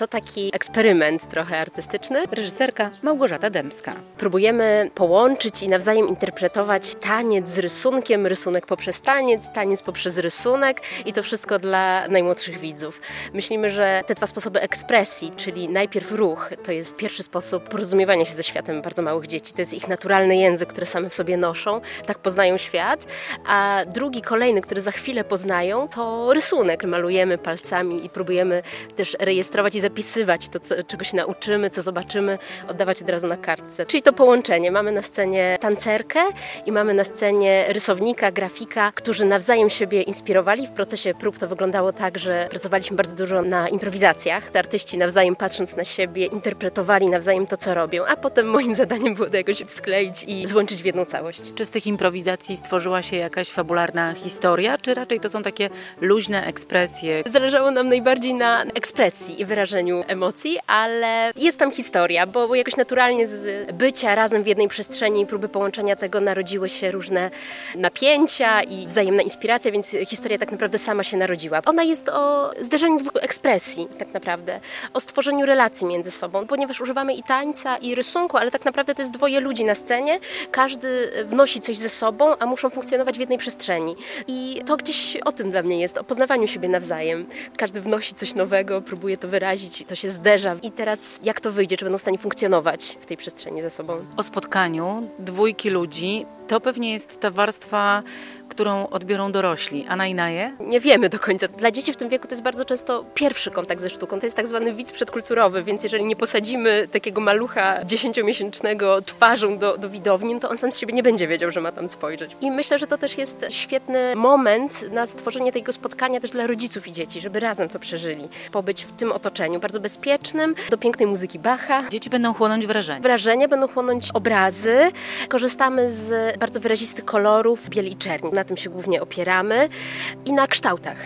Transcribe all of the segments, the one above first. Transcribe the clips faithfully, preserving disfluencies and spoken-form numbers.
To taki eksperyment trochę artystyczny. Reżyserka Małgorzata Dębska. Próbujemy połączyć i nawzajem interpretować taniec z rysunkiem, rysunek poprzez taniec, taniec poprzez rysunek i to wszystko dla najmłodszych widzów. Myślimy, że te dwa sposoby ekspresji, czyli najpierw ruch, to jest pierwszy sposób porozumiewania się ze światem bardzo małych dzieci. To jest ich naturalny język, który same w sobie noszą, tak poznają świat, a drugi, kolejny, który za chwilę poznają, to rysunek. Malujemy palcami i próbujemy też rejestrować i zapisywać to, co, czego się nauczymy, co zobaczymy, oddawać od razu na kartce. Czyli to połączenie. Mamy na scenie tancerkę i mamy na scenie rysownika, grafika, którzy nawzajem siebie inspirowali. W procesie prób to wyglądało tak, że pracowaliśmy bardzo dużo na improwizacjach. Te artyści nawzajem patrząc na siebie interpretowali nawzajem to, co robią, a potem moim zadaniem było to jakoś skleić i złączyć w jedną całość. Czy z tych improwizacji stworzyła się jakaś fabularna historia, czy raczej to są takie luźne ekspresje? Zależało nam najbardziej na ekspresji i wyrażeniu emocji, ale jest tam historia, bo jakoś naturalnie z bycia razem w jednej przestrzeni i próby połączenia tego narodziły się różne napięcia i wzajemna inspiracja, więc historia tak naprawdę sama się narodziła. Ona jest o zderzeniu dwóch ekspresji tak naprawdę, o stworzeniu relacji między sobą, ponieważ używamy i tańca, i rysunku, ale tak naprawdę to jest dwoje ludzi na scenie, każdy wnosi coś ze sobą, a muszą funkcjonować w jednej przestrzeni. I to gdzieś o tym dla mnie jest, o poznawaniu siebie nawzajem. Każdy wnosi coś nowego, próbuje to wyrazić, to się zderza. I teraz jak to wyjdzie, czy będą w stanie funkcjonować w tej przestrzeni ze sobą? O spotkaniu dwójki ludzi to pewnie jest ta warstwa, którą odbiorą dorośli. A na inaje? Nie wiemy do końca. Dla dzieci w tym wieku to jest bardzo często pierwszy kontakt ze sztuką. To jest tak zwany widz przedkulturowy, więc jeżeli nie posadzimy takiego malucha dziesięciomiesięcznego twarzą do, do widowni, to on sam z siebie nie będzie wiedział, że ma tam spojrzeć. I myślę, że to też jest świetny moment na stworzenie tego spotkania też dla rodziców i dzieci, żeby razem to przeżyli. Pobyć w tym otoczeniu bardzo bezpiecznym, do pięknej muzyki Bacha. Dzieci będą chłonąć wrażenia. Wrażenia, będą chłonąć obrazy. Korzystamy z bardzo wyrazistych kolorów, biel i czerni. Na tym się głównie opieramy i na kształtach.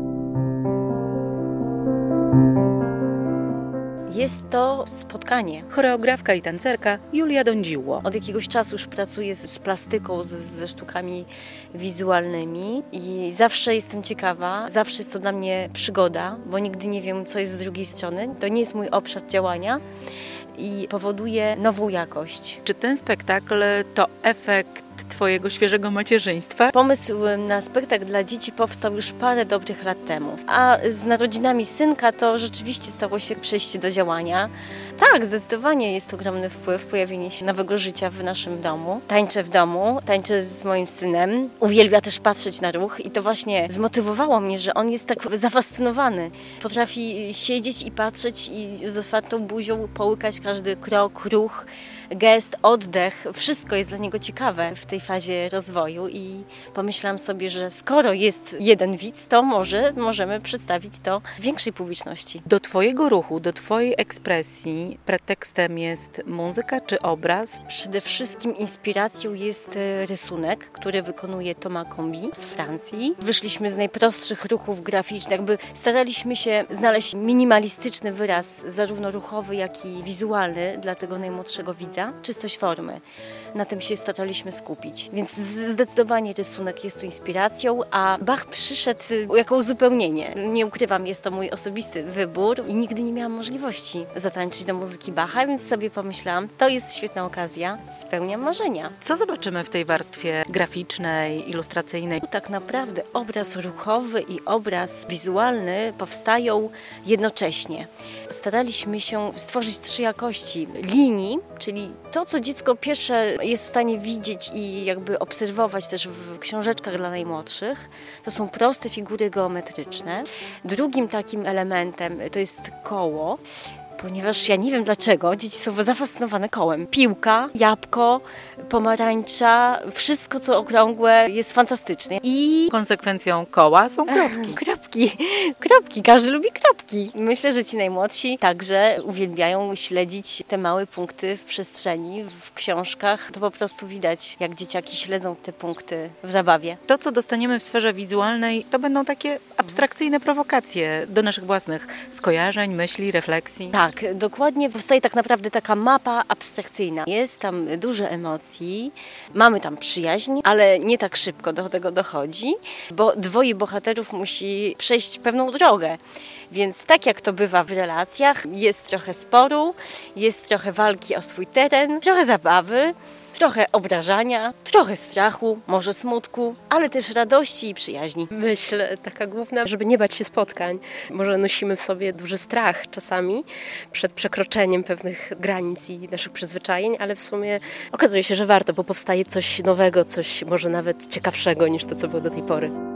Jest to spotkanie. Choreografka i tancerka Julia Dądziło. Od jakiegoś czasu już pracuję z, z plastyką, z, ze sztukami wizualnymi i zawsze jestem ciekawa, zawsze jest to dla mnie przygoda, bo nigdy nie wiem, co jest z drugiej strony. To nie jest mój obszar działania i powoduje nową jakość. Czy ten spektakl to efekt Twojego świeżego macierzyństwa? Pomysł na spektakl dla dzieci powstał już parę dobrych lat temu, a z narodzinami synka to rzeczywiście stało się przejście do działania. Tak, zdecydowanie jest ogromny wpływ pojawienie się nowego życia w naszym domu. Tańczę w domu, tańczę z moim synem. Uwielbia też patrzeć na ruch i to właśnie zmotywowało mnie, że on jest tak zafascynowany. Potrafi siedzieć i patrzeć i z otwartą buzią połykać każdy krok, ruch, gest, oddech. Wszystko jest dla niego ciekawe w tej fazie rozwoju i pomyślałam sobie, że skoro jest jeden widz, to może możemy przedstawić to większej publiczności. Do Twojego ruchu, do Twojej ekspresji pretekstem jest muzyka czy obraz? Przede wszystkim inspiracją jest rysunek, który wykonuje Thomas Combi z Francji. Wyszliśmy z najprostszych ruchów graficznych, jakby staraliśmy się znaleźć minimalistyczny wyraz, zarówno ruchowy, jak i wizualny dla tego najmłodszego widza. Czystość formy. Na tym się staraliśmy skupić. Więc zdecydowanie rysunek jest tu inspiracją, a Bach przyszedł jako uzupełnienie. Nie ukrywam, jest to mój osobisty wybór i nigdy nie miałam możliwości zatańczyć do muzyki Bacha, więc sobie pomyślałam, to jest świetna okazja, spełniam marzenia. Co zobaczymy w tej warstwie graficznej, ilustracyjnej? Tak naprawdę obraz ruchowy i obraz wizualny powstają jednocześnie. Staraliśmy się stworzyć trzy jakości linii, czyli to, co dziecko pierwsze jest w stanie widzieć i jakby obserwować też w książeczkach dla najmłodszych, to są proste figury geometryczne. Drugim takim elementem to jest koło, ponieważ ja nie wiem dlaczego, dzieci są zafascynowane kołem. Piłka, jabłko, pomarańcza, wszystko co okrągłe jest fantastyczne. I konsekwencją koła są kropki. Kropki, kropki, każdy lubi kropki. Myślę, że ci najmłodsi także uwielbiają śledzić te małe punkty w przestrzeni, w książkach. To po prostu widać, jak dzieciaki śledzą te punkty w zabawie. To, co dostaniemy w sferze wizualnej, to będą takie abstrakcyjne prowokacje do naszych własnych skojarzeń, myśli, refleksji. Tak. Tak, dokładnie powstaje tak naprawdę taka mapa abstrakcyjna. Jest tam dużo emocji, mamy tam przyjaźń, ale nie tak szybko do tego dochodzi, bo dwoje bohaterów musi przejść pewną drogę. Więc tak jak to bywa w relacjach, jest trochę sporu, jest trochę walki o swój teren, trochę zabawy, trochę obrażania, trochę strachu, może smutku, ale też radości i przyjaźni. Myśl taka główna, żeby nie bać się spotkań. Może nosimy w sobie duży strach czasami przed przekroczeniem pewnych granic i naszych przyzwyczajeń, ale w sumie okazuje się, że warto, bo powstaje coś nowego, coś może nawet ciekawszego niż to, co było do tej pory.